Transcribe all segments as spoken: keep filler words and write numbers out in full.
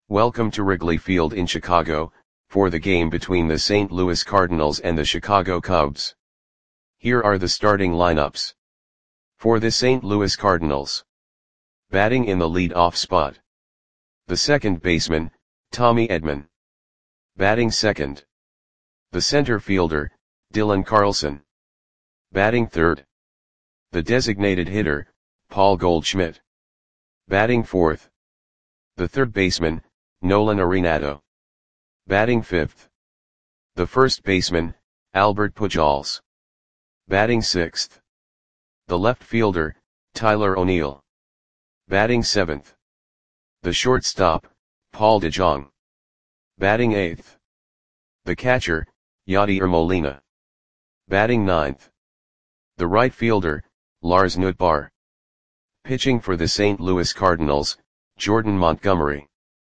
Welcome to Wrigley Field in Chicago, for the game between the Saint Louis Cardinals and the Chicago Cubs. Here are the starting lineups. For the Saint Louis Cardinals. Batting in the lead-off spot. The second baseman, Tommy Edman. Batting second. The center fielder, Dylan Carlson. Batting third. The designated hitter, Paul Goldschmidt. Batting fourth. The third baseman, Nolan Arenado. Batting fifth. The first baseman, Albert Pujols. Batting sixth. The left fielder, Tyler O'Neill. Batting seventh. The shortstop, Paul DeJong. Batting eighth. The catcher, Yadier Molina. Batting ninth. The right fielder, Lars Nootbaar. Pitching for the Saint Louis Cardinals, Jordan Montgomery.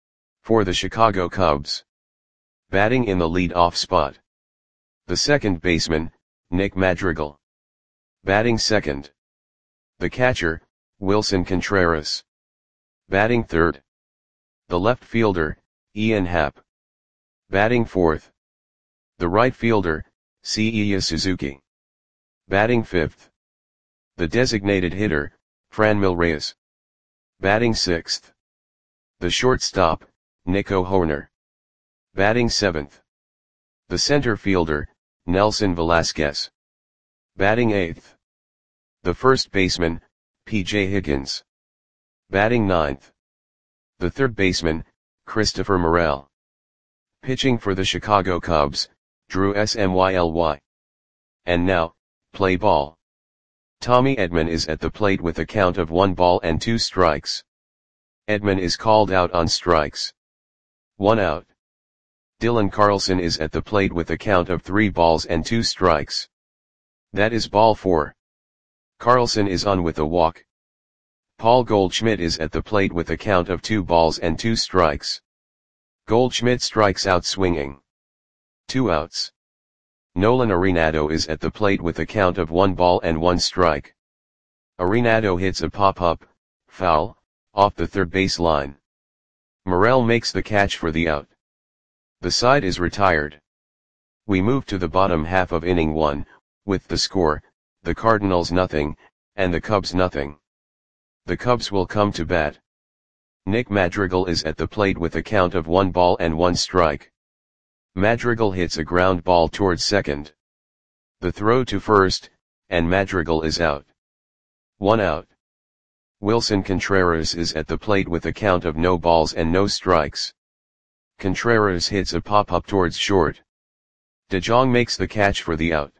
For the Chicago Cubs. Batting in the lead-off spot. The second baseman, Nick Madrigal. Batting second. The catcher, Wilson Contreras. Batting third. The left fielder, Ian Happ. Batting fourth. The right fielder, Seiya Suzuki. Batting fifth. The designated hitter, Franmil Reyes. Batting sixth. The shortstop, Nico Hoerner. Batting seventh. The center fielder, Nelson Velasquez. Batting eighth. The first baseman, P J Higgins. Batting ninth. The third baseman, Christopher Morel. Pitching for the Chicago Cubs, Drew Smyly. And now, play ball. Tommy Edman is at the plate with a count of one ball and two strikes. Edman is called out on strikes. One out. Dylan Carlson is at the plate with a count of three balls and two strikes. That is ball four. Carlson is on with a walk. Paul Goldschmidt is at the plate with a count of two balls and two strikes. Goldschmidt strikes out swinging. Two outs. Nolan Arenado is at the plate with a count of one ball and one strike. Arenado hits a pop-up, foul, off the third base line. Morel makes the catch for the out. The side is retired. We move to the bottom half of inning one, with the score, the Cardinals nothing, and the Cubs nothing. The Cubs will come to bat. Nick Madrigal is at the plate with a count of one ball and one strike. Madrigal hits a ground ball towards second. The throw to first, and Madrigal is out. One out. Wilson Contreras is at the plate with a count of no balls and no strikes. Contreras hits a pop-up towards short. DeJong makes the catch for the out.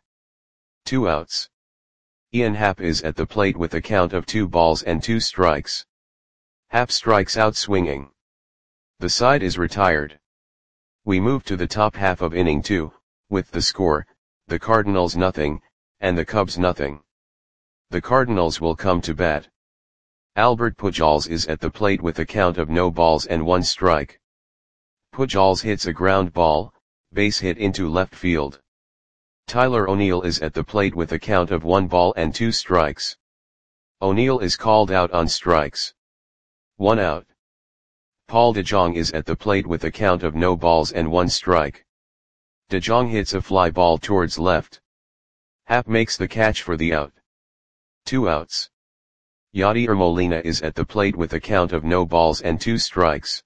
Two outs. Ian Happ is at the plate with a count of two balls and two strikes. Happ strikes out swinging. The side is retired. We move to the top half of inning two, with the score, the Cardinals nothing, and the Cubs nothing. The Cardinals will come to bat. Albert Pujols is at the plate with a count of no balls and one strike. Pujols hits a ground ball, base hit into left field. Tyler O'Neill is at the plate with a count of one ball and two strikes. O'Neill is called out on strikes. One out. Paul DeJong is at the plate with a count of no balls and one strike. DeJong hits a fly ball towards left. Happ makes the catch for the out. Two outs. Yadier Molina is at the plate with a count of no balls and two strikes.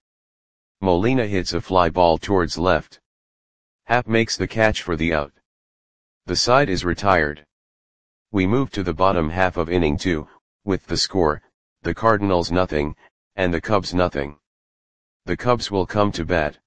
Molina hits a fly ball towards left. Happ makes the catch for the out. The side is retired. We move to the bottom half of inning two, with the score, the Cardinals nothing, and the Cubs nothing. The Cubs will come to bat.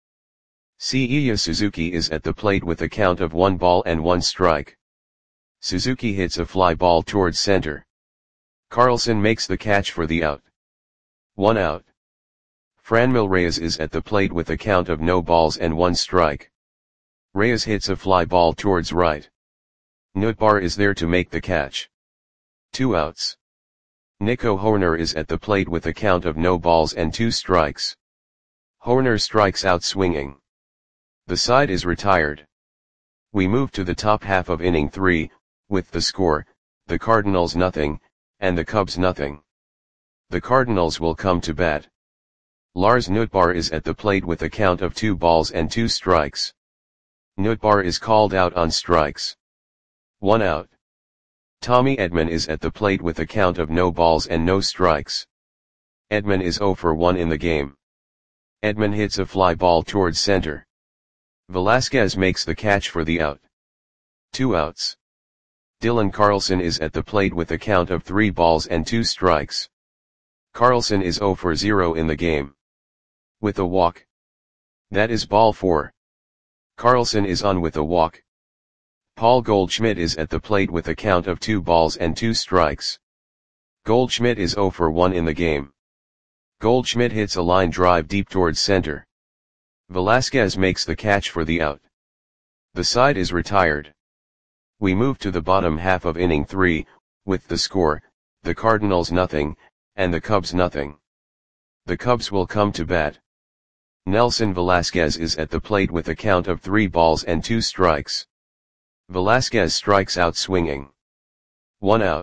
Seiya Suzuki is at the plate with a count of one ball and one strike. Suzuki hits a fly ball towards center. Carlson makes the catch for the out. One out. Franmil Reyes is at the plate with a count of no balls and one strike. Reyes hits a fly ball towards right. Nootbaar is there to make the catch. Two outs. Nico Hoerner is at the plate with a count of no balls and two strikes. Hoerner strikes out swinging. The side is retired. We move to the top half of inning three, with the score, the Cardinals nothing, and the Cubs nothing. The Cardinals will come to bat. Lars Nootbaar is at the plate with a count of two balls and two strikes. Nootbaar is called out on strikes. One out. Tommy Edman is at the plate with a count of no balls and no strikes. Edman is zero for one in the game. Edman hits a fly ball towards center. Velasquez makes the catch for the out. Two outs. Dylan Carlson is at the plate with a count of three balls and two strikes. Carlson is zero for zero in the game. With a walk. That is ball four. Carlson is on with a walk. Paul Goldschmidt is at the plate with a count of two balls and two strikes. Goldschmidt is zero for one in the game. Goldschmidt hits a line drive deep towards center. Velasquez makes the catch for the out. The side is retired. We move to the bottom half of inning three, with the score, the Cardinals nothing, and the Cubs nothing. The Cubs will come to bat. Nelson Velasquez is at the plate with a count of three balls and two strikes. Velasquez strikes out swinging. One out.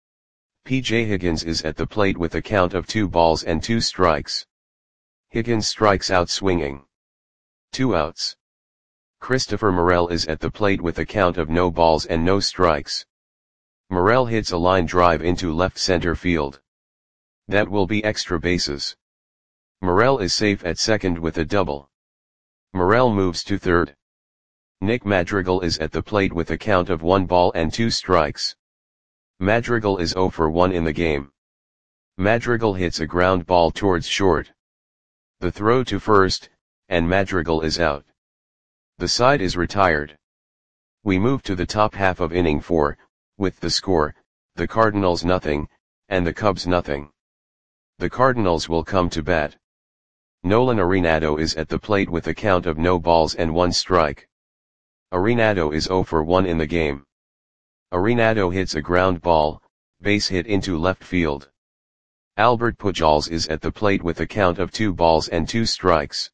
P J Higgins is at the plate with a count of two balls and two strikes. Higgins strikes out swinging. Two outs. Christopher Morel is at the plate with a count of no balls and no strikes. Morel hits a line drive into left center field. That will be extra bases. Morel is safe at second with a double. Morel moves to third. Nick Madrigal is at the plate with a count of one ball and two strikes. Madrigal is zero for one in the game. Madrigal hits a ground ball towards short. The throw to first, and Madrigal is out. The side is retired. We move to the top half of inning four, with the score, the Cardinals nothing, and the Cubs nothing. The Cardinals will come to bat. Nolan Arenado is at the plate with a count of no balls and one strike. Arenado is zero for one in the game. Arenado hits a ground ball, base hit into left field. Albert Pujols is at the plate with a count of two balls and two strikes.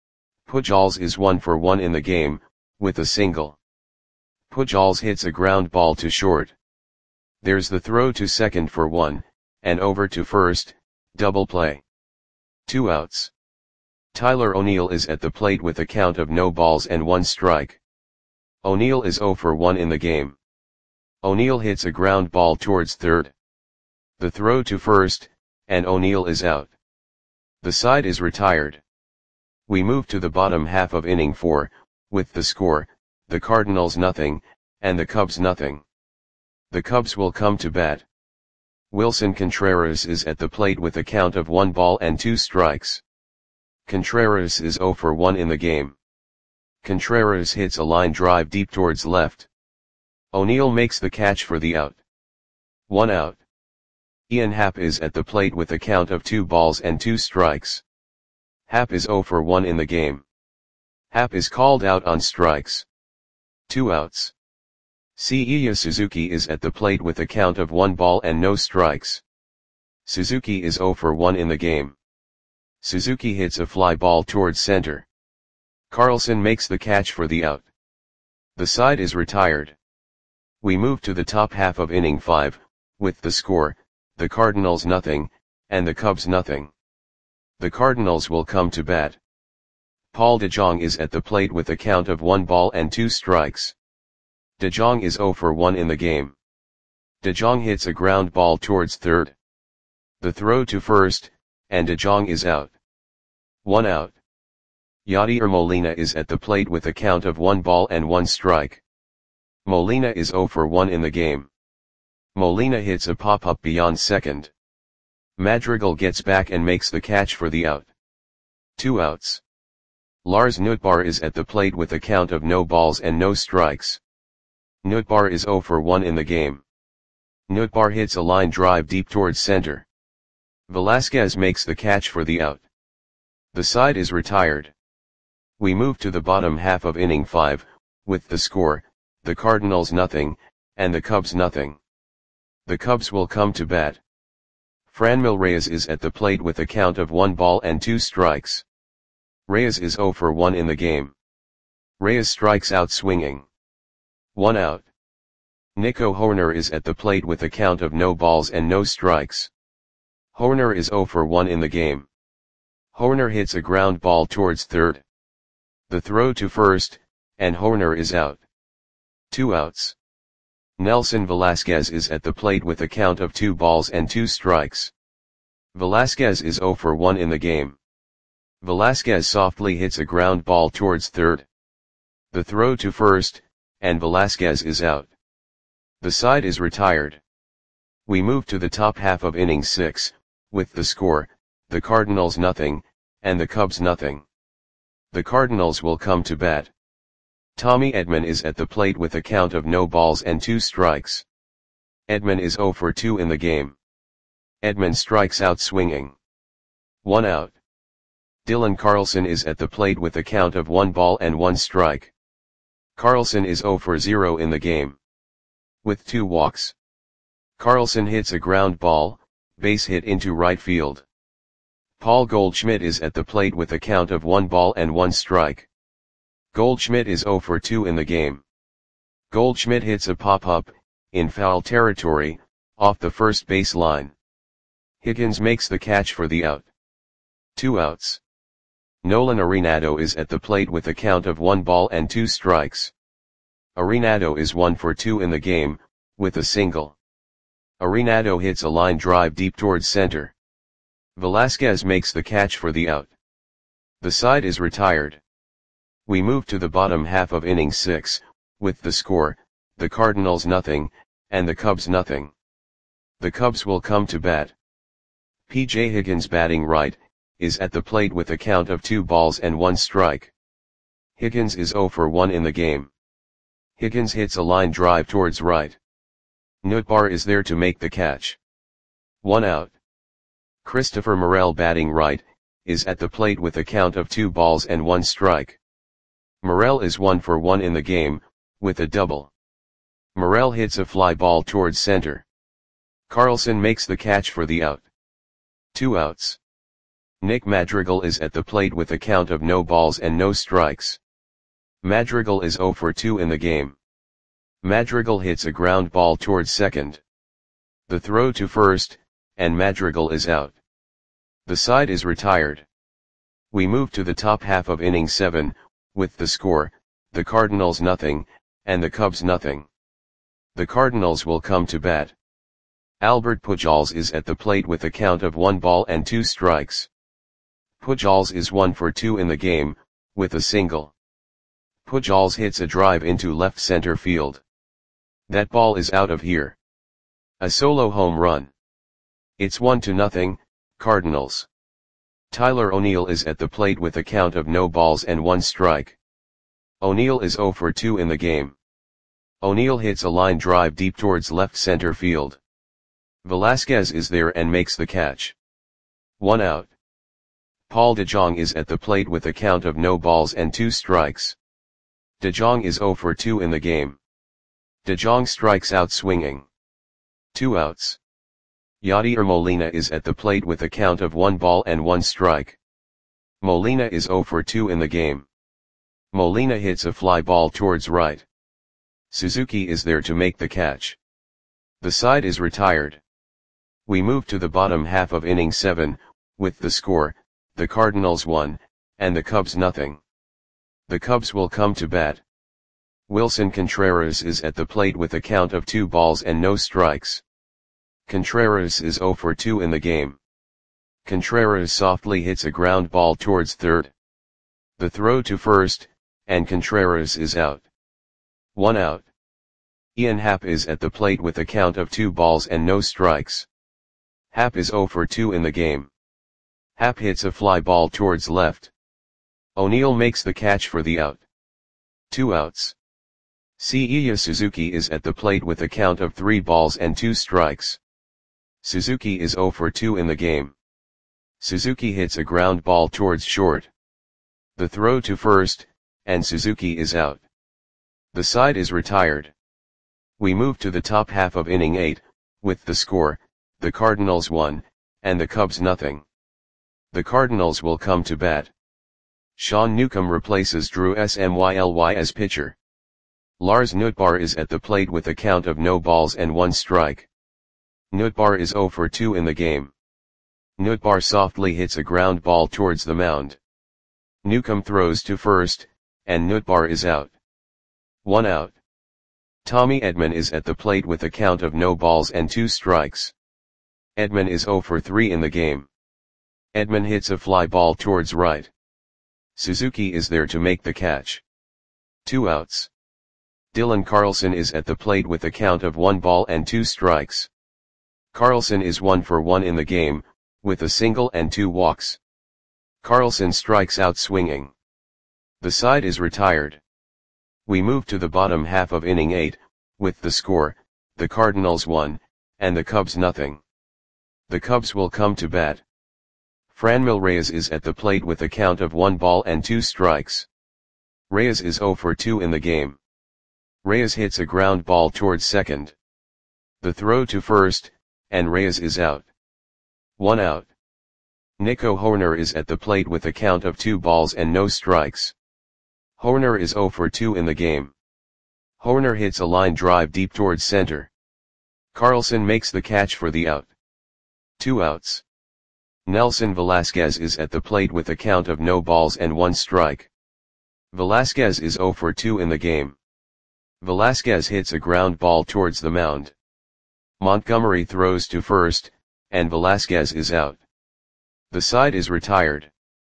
Pujols is one for one in the game, with a single. Pujols hits a ground ball to short. There's the throw to second for one, and over to first, double play. Two outs. Tyler O'Neill is at the plate with a count of no balls and one strike. O'Neill is zero for one in the game. O'Neill hits a ground ball towards third. The throw to first, and O'Neill is out. The side is retired. We move to the bottom half of inning four, with the score, the Cardinals nothing, and the Cubs nothing. The Cubs will come to bat. Wilson Contreras is at the plate with a count of one ball and two strikes. Contreras is zero for one in the game. Contreras hits a line drive deep towards left. O'Neill makes the catch for the out. One out. Ian Happ is at the plate with a count of two balls and two strikes. Happ is zero for one in the game. Happ is called out on strikes. Two outs. Seiya Suzuki is at the plate with a count of one ball and no strikes. Suzuki is zero for one in the game. Suzuki hits a fly ball towards center. Carlson makes the catch for the out. The side is retired. We move to the top half of inning five, with the score, the Cardinals nothing, and the Cubs nothing. The Cardinals will come to bat. Paul DeJong is at the plate with a count of one ball and two strikes. DeJong is zero for one in the game. DeJong hits a ground ball towards third. The throw to first, and DeJong is out. One out. Yadier Molina is at the plate with a count of one ball and one strike. Molina is zero for one in the game. Molina hits a pop-up beyond second. Madrigal gets back and makes the catch for the out. Two outs. Lars Nootbaar is at the plate with a count of no balls and no strikes. Nootbaar is zero for one in the game. Nootbaar hits a line drive deep towards center. Velasquez makes the catch for the out. The side is retired. We move to the bottom half of inning five, with the score, the Cardinals nothing, and the Cubs nothing. The Cubs will come to bat. Franmil Reyes is at the plate with a count of one ball and two strikes. Reyes is zero for one in the game. Reyes strikes out swinging. One out. Nico Hoerner is at the plate with a count of no balls and no strikes. Hoerner is zero for one in the game. Hoerner hits a ground ball towards third. The throw to first, and Hoerner is out. Two outs. Nelson Velasquez is at the plate with a count of two balls and two strikes. Velasquez is zero for one in the game. Velasquez softly hits a ground ball towards third. The throw to first, and Velasquez is out. The side is retired. We move to the top half of inning six, with the score, the Cardinals nothing, and the Cubs nothing. The Cardinals will come to bat. Tommy Edman is at the plate with a count of no balls and two strikes. Edman is zero for two in the game. Edman strikes out swinging. One out. Dylan Carlson is at the plate with a count of one ball and one strike. Carlson is zero for zero in the game. With two walks. Carlson hits a ground ball, base hit into right field. Paul Goldschmidt is at the plate with a count of one ball and one strike. Goldschmidt is zero for two in the game. Goldschmidt hits a pop-up, in foul territory, off the first base line. Higgins makes the catch for the out. Two outs. Nolan Arenado is at the plate with a count of one ball and two strikes. Arenado is one for two in the game, with a single. Arenado hits a line drive deep towards center. Velasquez makes the catch for the out. The side is retired. We move to the bottom half of inning six, with the score, the Cardinals nothing, and the Cubs nothing. The Cubs will come to bat. P J Higgins batting right, is at the plate with a count of two balls and one strike. Higgins is zero for one in the game. Higgins hits a line drive towards right. Nootbaar is there to make the catch. One out. Christopher Morel batting right, is at the plate with a count of two balls and one strike. Morel is one for one in the game, with a double. Morel hits a fly ball towards center. Carlson makes the catch for the out. Two outs. Nick Madrigal is at the plate with a count of no balls and no strikes. Madrigal is zero for two in the game. Madrigal hits a ground ball towards second. The throw to first, and Madrigal is out. The side is retired. We move to the top half of inning seven, with the score, the Cardinals nothing, and the Cubs nothing. The Cardinals will come to bat. Albert Pujols is at the plate with a count of one ball and two strikes. Pujols is one for two in the game, with a single. Pujols hits a drive into left center field. That ball is out of here. A solo home run. It's one to nothing, Cardinals. Tyler O'Neill is at the plate with a count of no balls and one strike. O'Neill is zero for two in the game. O'Neill hits a line drive deep towards left center field. Velasquez is there and makes the catch. One out. Paul DeJong is at the plate with a count of no balls and two strikes. DeJong is zero for two in the game. DeJong strikes out swinging. Two outs. Yadier Molina is at the plate with a count of one ball and one strike. Molina is zero for two in the game. Molina hits a fly ball towards right. Suzuki is there to make the catch. The side is retired. We move to the bottom half of inning seven, with the score, the Cardinals one, and the Cubs nothing. The Cubs will come to bat. Wilson Contreras is at the plate with a count of two balls and no strikes. Contreras is zero for two in the game. Contreras softly hits a ground ball towards third. The throw to first, and Contreras is out. One out. Ian Happ is at the plate with a count of two balls and no strikes. Happ is zero for two in the game. Happ hits a fly ball towards left. O'Neill makes the catch for the out. Two outs. Seiya Suzuki is at the plate with a count of three balls and two strikes. Suzuki is zero for two in the game. Suzuki hits a ground ball towards short. The throw to first, and Suzuki is out. The side is retired. We move to the top half of inning eight, with the score, the Cardinals one, and the Cubs nothing. The Cardinals will come to bat. Sean Newcomb replaces Drew Smyly as pitcher. Lars Nootbaar is at the plate with a count of no balls and one strike. Nootbaar is zero for two in the game. Nootbaar softly hits a ground ball towards the mound. Newcomb throws to first, and Nootbaar is out. One out. Tommy Edman is at the plate with a count of no balls and two strikes. Edman is zero for three in the game. Edman hits a fly ball towards right. Suzuki is there to make the catch. Two outs. Dylan Carlson is at the plate with a count of one ball and two strikes. Carlson is one for one in the game, with a single and two walks. Carlson strikes out swinging. The side is retired. We move to the bottom half of inning eight, with the score, the Cardinals one, and the Cubs nothing. The Cubs will come to bat. Franmil Reyes is at the plate with a count of one ball and two strikes. Reyes is zero for two in the game. Reyes hits a ground ball towards second. The throw to first, and Reyes is out. One out. Nico Hoerner is at the plate with a count of two balls and no strikes. Hoerner is zero for two in the game. Hoerner hits a line drive deep towards center. Carlson makes the catch for the out. Two outs. Nelson Velasquez is at the plate with a count of no balls and one strike. Velasquez is zero for two in the game. Velasquez hits a ground ball towards the mound. Montgomery throws to first, and Velasquez is out. The side is retired.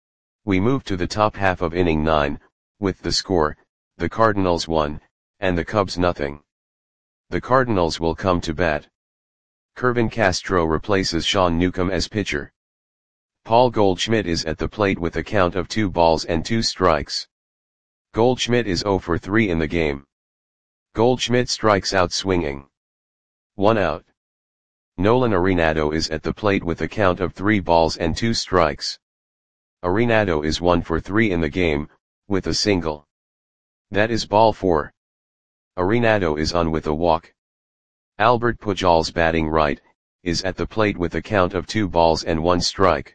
We move to the top half of inning nine, with the score, the Cardinals one, and the Cubs nothing. The Cardinals will come to bat. Kervin Castro replaces Sean Newcomb as pitcher. Paul Goldschmidt is at the plate with a count of two balls and two strikes. Goldschmidt is zero for three in the game. Goldschmidt strikes out swinging. One out. Nolan Arenado is at the plate with a count of three balls and two strikes. Arenado is one for three in the game, with a single. That is ball four. Arenado is on with a walk. Albert Pujols, batting right, is at the plate with a count of two balls and one strike.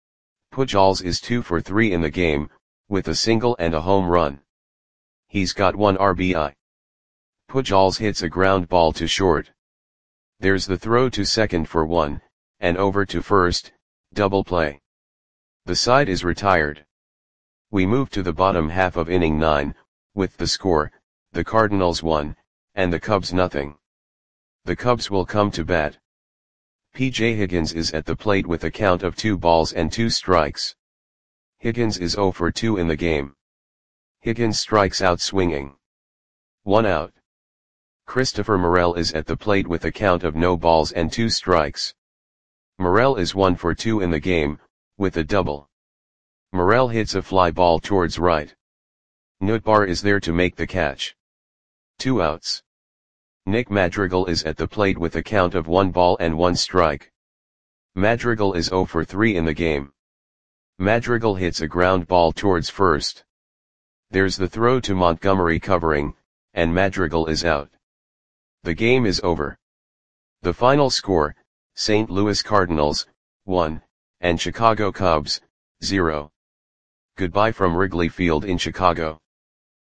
Pujols is two for three in the game, with a single and a home run. He's got one R B I. Pujols hits a ground ball to short. There's the throw to second for one, and over to first, double play. The side is retired. We move to the bottom half of inning nine, with the score, the Cardinals one, and the Cubs nothing. The Cubs will come to bat. P J Higgins is at the plate with a count of two balls and two strikes. Higgins is zero for two in the game. Higgins strikes out swinging. One out. Christopher Morel is at the plate with a count of no balls and two strikes. Morel is one for two in the game, with a double. Morel hits a fly ball towards right. Nootbaar is there to make the catch. Two outs. Nick Madrigal is at the plate with a count of one ball and one strike. Madrigal is zero for three in the game. Madrigal hits a ground ball towards first. There's the throw to Montgomery covering, and Madrigal is out. The game is over. The final score, Saint Louis Cardinals, one, and Chicago Cubs, zero. Goodbye from Wrigley Field in Chicago.